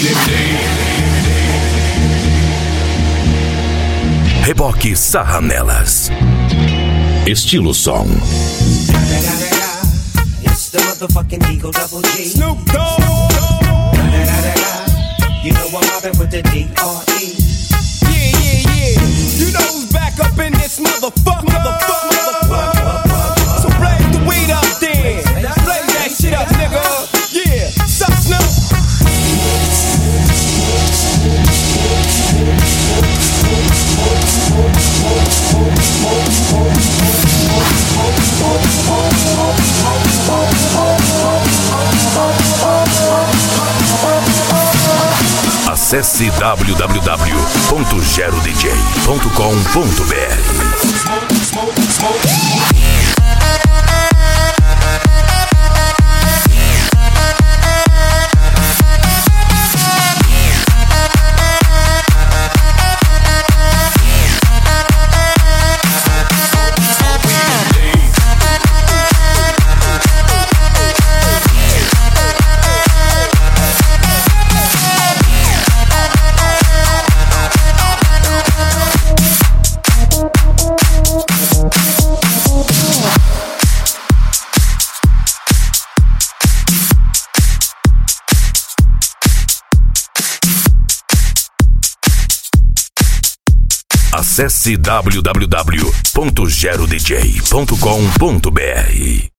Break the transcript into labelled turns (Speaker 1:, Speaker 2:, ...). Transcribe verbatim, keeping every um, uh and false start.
Speaker 1: Reboque Sarranelas. Estilo som.
Speaker 2: It's the motherfucking Eagle Double G.
Speaker 3: Snoop Dogg.
Speaker 2: You know I'm mobbing with the D R E.
Speaker 3: Yeah, yeah, yeah. You know who's back up in this motherfucker. Motherfucker, motherfucker. So blaze the weed up then. Blaze that shit up, nigga. Yeah. Sup, Snoop?
Speaker 1: Acesse w w w ponto gero d j ponto com ponto b r. Acesse w w w ponto gero d j ponto com ponto b r.